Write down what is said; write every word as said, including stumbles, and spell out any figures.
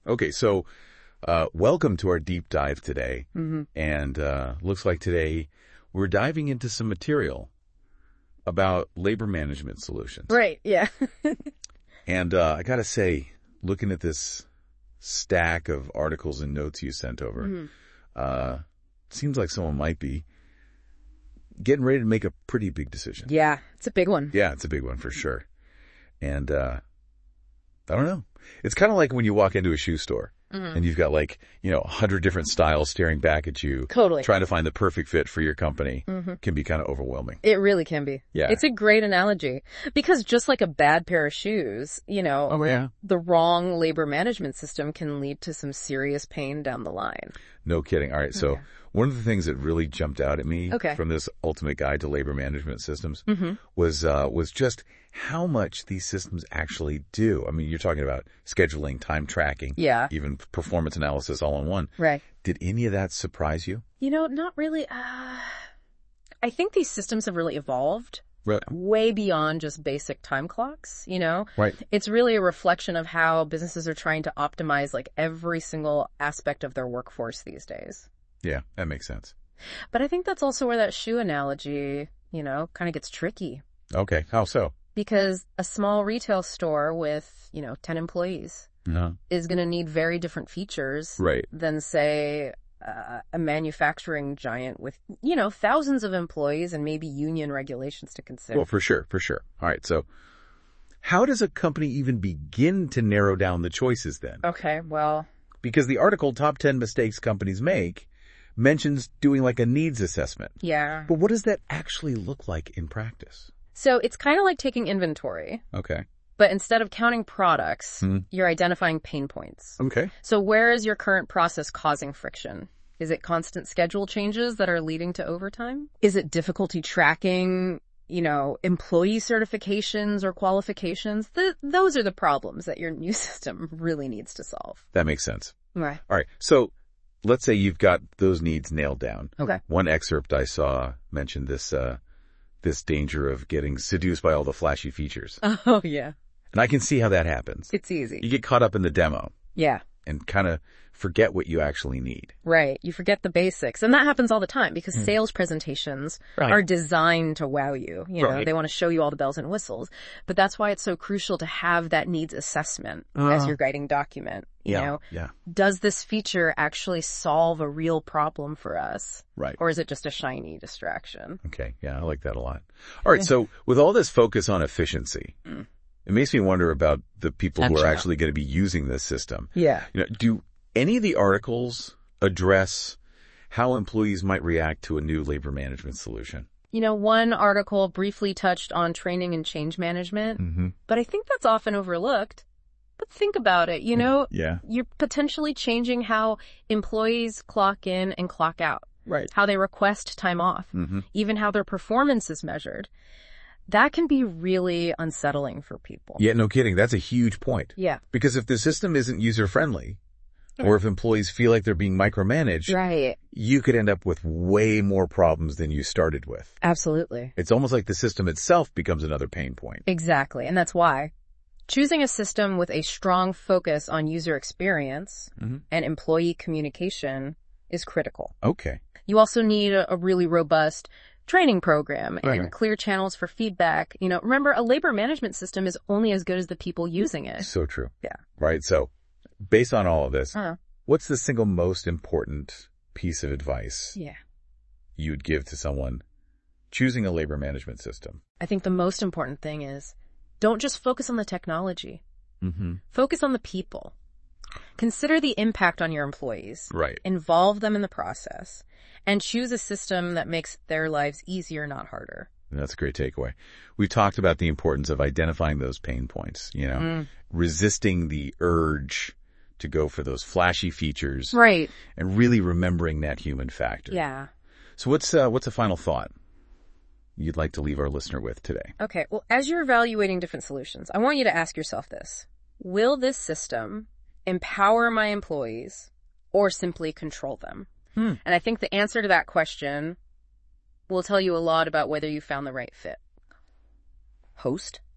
Okay, so uh, welcome to our deep dive today. Mm-hmm. And uh, looks like today we're diving into some material about labor management solutions. Right, yeah. And uh, I got to say, looking at this stack of articles and notes you sent over, Mm-hmm. uh, seems like someone might be getting ready to make a pretty big decision. Yeah, it's a big one. Yeah, it's a big one for sure. And uh, I don't know. It's kind of like when you walk into a shoe store. Mm-hmm. And you've got like, you know, a hundred different styles staring back at you. Totally. Trying to find the perfect fit for your company Mm-hmm. can be kind of overwhelming. It really can be. Yeah. It's a great analogy. Because just like a bad pair of shoes, you know, Oh, yeah. the wrong labor management system can lead to some serious pain down the line. No kidding. All right. So Okay. one of the things that really jumped out at me Okay. from this ultimate guide to labor management systems Mm-hmm. was, uh, was just how much these systems actually do. I mean, you're talking about scheduling, time tracking, Yeah. even performance analysis all in one. Right. Did any of that surprise you? You know, not really. Uh, I think these systems have really evolved Right. way beyond just basic time clocks, you know? Right. It's really a reflection of how businesses are trying to optimize like every single aspect of their workforce these days. Yeah, that makes sense. But I think that's also where that shoe analogy, you know, kind of gets tricky. Okay. How so? Because a small retail store with, you know, ten employees No. is going to need very different features Right. than, say, uh, a manufacturing giant with, you know, thousands of employees and maybe union regulations to consider. Well, for sure, for sure. All right, so how does a company even begin to narrow down the choices then? Okay, well, Because the article, Top ten Mistakes Companies Make, mentions doing like a needs assessment. yeah. But what does that actually look like in practice? So it's kind of like taking inventory, Okay. but instead of counting products, Hmm. you're identifying pain points. Okay. So where is your current process causing friction? Is it constant schedule changes that are leading to overtime? Is it difficulty tracking, you know, employee certifications or qualifications? Th- those are the problems that your new system really needs to solve. That makes sense. Right. All right, so let's say you've got those needs nailed down. Okay. One excerpt I saw mentioned this, uh, this danger of getting seduced by all the flashy features. Oh, yeah. And I can see how that happens. It's easy. You get caught up in the demo Yeah. and kind of forget what you actually need. Right. You forget the basics. And that happens all the time because sales presentations Right. are designed to wow you. You know, Right. they want to show you all the bells and whistles. But that's why it's so crucial to have that needs assessment Uh. as your guiding document. You Yeah. know, Yeah. does this feature actually solve a real problem for us? Right. Or is it just a shiny distraction? Okay. Yeah, I like that a lot. All right. So with all this focus on efficiency, Mm. it makes me wonder about the people who are Action. actually going to be using this system. Yeah. You know, do any of the articles address how employees might react to a new labor management solution? You know, one article briefly touched on training and change management, Mm-hmm. but I think that's often overlooked. But think about it, you know, Yeah. you're potentially changing how employees clock in and clock out, Right. how they request time off, Mm-hmm. even how their performance is measured. That can be really unsettling for people. Yeah, no kidding. That's a huge point. Yeah. Because if the system isn't user-friendly, or if employees feel like they're being micromanaged, Right. you could end up with way more problems than you started with. Absolutely. It's almost like the system itself becomes another pain point. Exactly. And that's why choosing a system with a strong focus on user experience Mm-hmm. and employee communication is critical. Okay. You also need a, a really robust training program and Right. clear channels for feedback. You know, remember, a labor management system is only as good as the people using it. So true. Yeah. Right. So based on all of this, Uh, what's the single most important piece of advice yeah. you'd give to someone choosing a labor management system? I think the most important thing is don't just focus on the technology. Mm-hmm. Focus on the people. Consider the impact on your employees. Right. Involve them in the process. And choose a system that makes their lives easier, not harder. That's a great takeaway. We've talked about the importance of identifying those pain points, you know, Mm. resisting the urge to go for those flashy features Right. and really remembering that human factor. Yeah. So what's, uh, what's a final thought you'd like to leave our listener with today? Okay. Well, as you're evaluating different solutions, I want you to ask yourself this. Will this system empower my employees or simply control them? Hmm. And I think the answer to that question will tell you a lot about whether you found the right fit. Host?